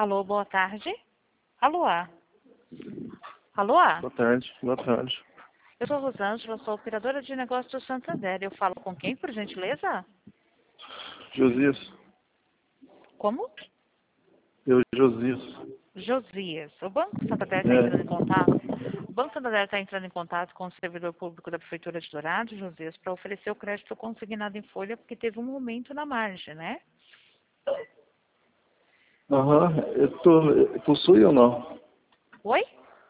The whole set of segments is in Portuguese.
Alô, boa tarde. Alô? Alô? Boa tarde, boa tarde. Eu sou Rosângela, sou operadora de negócios do Santander. Eu falo com quem, por gentileza? Josias. Como? Josias. Josias. O Banco Santander está entrando em É. contato. O Banco Santander está entrando em contato com o servidor público da Prefeitura de Dourados, Josias, para oferecer o crédito consignado em folha, porque teve um aumento na margem, né? Aham, possui ou não? Oi?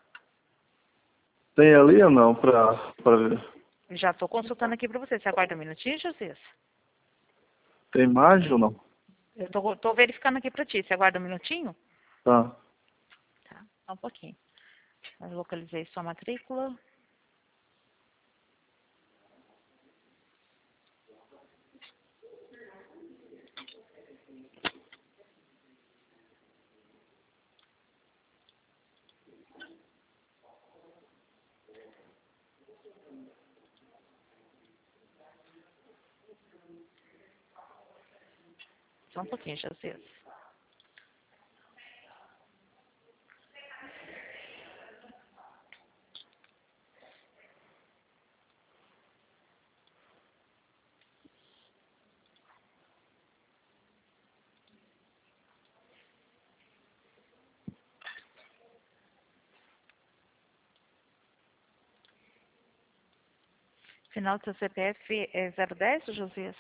Tem ali ou não pra ver? Já estou consultando aqui para você. Você aguarda um minutinho, Josias? Tem margem ou não? Eu estou verificando aqui para ti. Você aguarda um minutinho? Tá. Tá, só um pouquinho. Eu localizei sua matrícula. Só um pouquinho, Josias. Final do seu CPF é 010, Josias?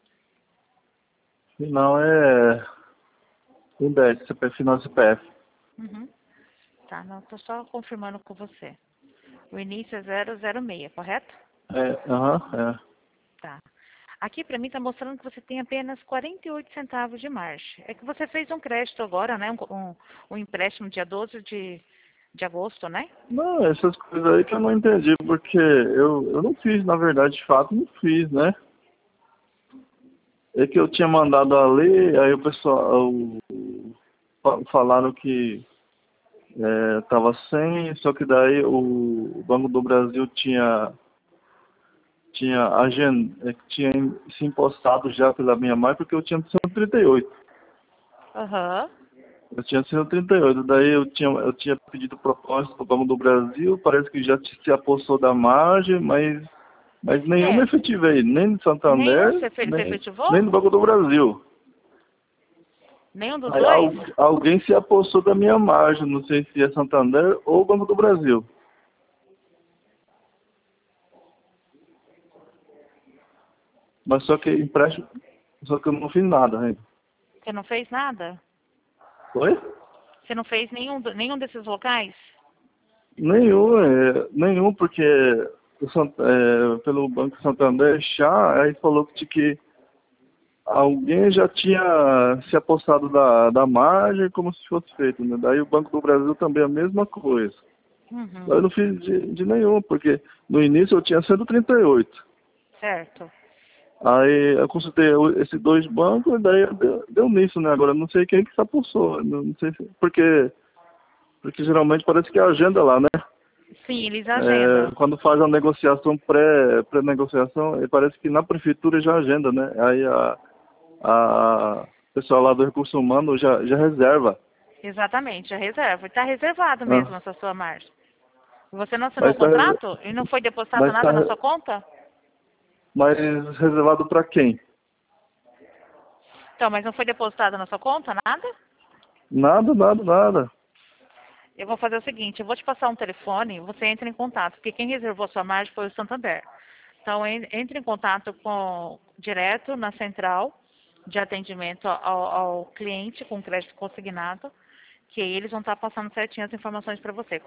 Final é 10, CPF, final CPF. Uhum. Tá, não, estou só confirmando com você. O início é 006, correto? É. Tá. Aqui para mim está mostrando que você tem apenas 48 centavos de margem. É que você fez um crédito agora, né? Um empréstimo dia 12 de agosto, né? Não, essas coisas aí que eu não entendi, porque eu não fiz, na verdade, de fato, não fiz, né? É que eu tinha mandado a lei, aí o pessoal falaram que tava sem, só que daí o Banco do Brasil tinha se impostado já pela minha mãe, porque eu tinha 138. Aham. Eu tinha 138, daí eu tinha pedido propósito para o Banco do Brasil, parece que já se apossou da margem, mas nenhuma É. efetivei, nem do Nenhum Santander, você efetivou? nem do Banco do Brasil. Nenhum dos Aí dois? alguém se apossou da minha margem, não sei se é Santander ou Banco do Brasil. Mas só que empréstimo, só que eu não fiz nada ainda. Você não fez nada? Oi? Você não fez nenhum desses locais? Nenhum, porque pelo Banco Santander, aí falou que alguém já tinha se apossado da margem como se fosse feito, né? Daí o Banco do Brasil também a mesma coisa. Uhum. Daí eu não fiz de nenhum, porque no início eu tinha 138. Certo. Aí eu consultei esses dois bancos e daí deu nisso, né? Agora eu não sei quem que se apossou, não sei porque geralmente parece que é a agenda lá, né? Sim, eles agendam. Quando faz a negociação, pré-negociação, parece que na prefeitura já agenda, né? Aí a pessoal lá do recurso humano já reserva. Exatamente, a reserva. Está reservado Ah, mesmo essa sua margem. Você não assinou o mas tá, contrato e não foi depositado mas tá, nada na sua conta? mas reservado para quem? Então, mas não foi depositado na sua conta nada? Nada. Eu vou fazer o seguinte, eu vou te passar um telefone, você entra em contato, porque quem reservou a sua margem foi o Santander. Então, entre em contato direto na central de atendimento ao cliente com crédito consignado, que aí eles vão estar passando certinho as informações para você.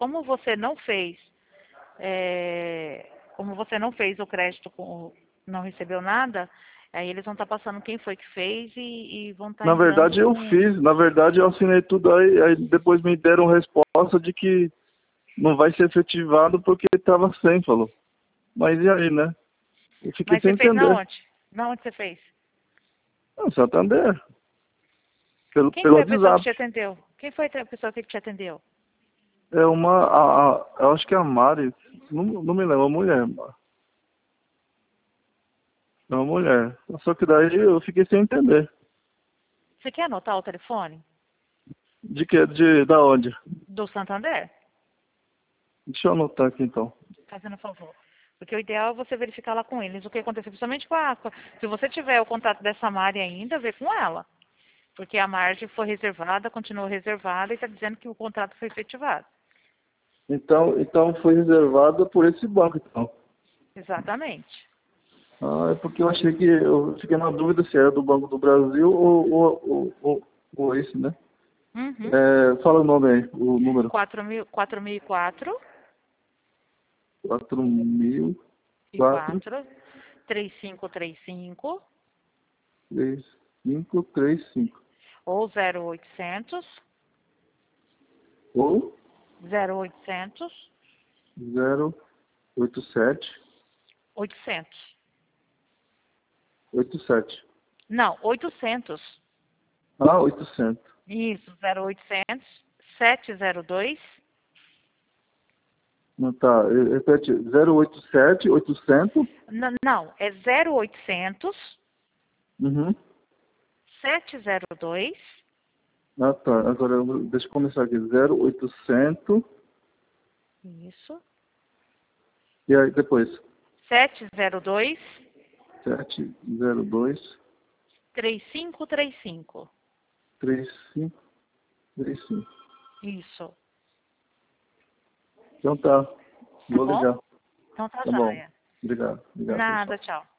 Como você não fez o crédito, não recebeu nada, aí eles vão estar passando quem foi que fez e vão estar Na entrando verdade eu com... fiz, na verdade eu assinei tudo aí depois me deram resposta de que não vai ser efetivado porque estava sem, falou. Mas e aí, né? Eu fiquei Mas sem você fez na entender. onde? Na onde você fez? Não, Santander, Quem pelo foi a pessoa que WhatsApp. te atendeu? Quem foi a pessoa que te atendeu? É eu acho que é a Mari, não me lembro, uma mulher. É uma mulher. Só que daí eu fiquei sem entender. Você quer anotar o telefone? De que? Da onde? Do Santander. Deixa eu anotar aqui então. Fazendo favor. Porque o ideal é você verificar lá com eles o que aconteceu, principalmente com a... Se você tiver o contato dessa Mari ainda, vê com ela. Porque a margem foi reservada, continuou reservada e está dizendo que o contrato foi efetivado. Então foi reservada por esse banco, então. Exatamente. Ah, é porque eu achei que... Eu fiquei na dúvida se era do Banco do Brasil ou esse, né? Uhum. Fala o nome aí, o número. 4004 4004 e 4 3535 3535. ou 0800 Ou 0800 087 800. 87. Não, 800. Ah, 800. Isso, 0800 702. Não, tá. Repete. 087 800. Não, é 0800 Uhum. 702. Ah, tá. Agora deixa eu começar aqui. 0800. Isso. E aí depois? 702 702 3535. 3535. Isso. Então tá. Tá Vou bom? ligar. Então tá Tá bom. joia. Obrigado. Obrigado, pessoal. Nada, tchau.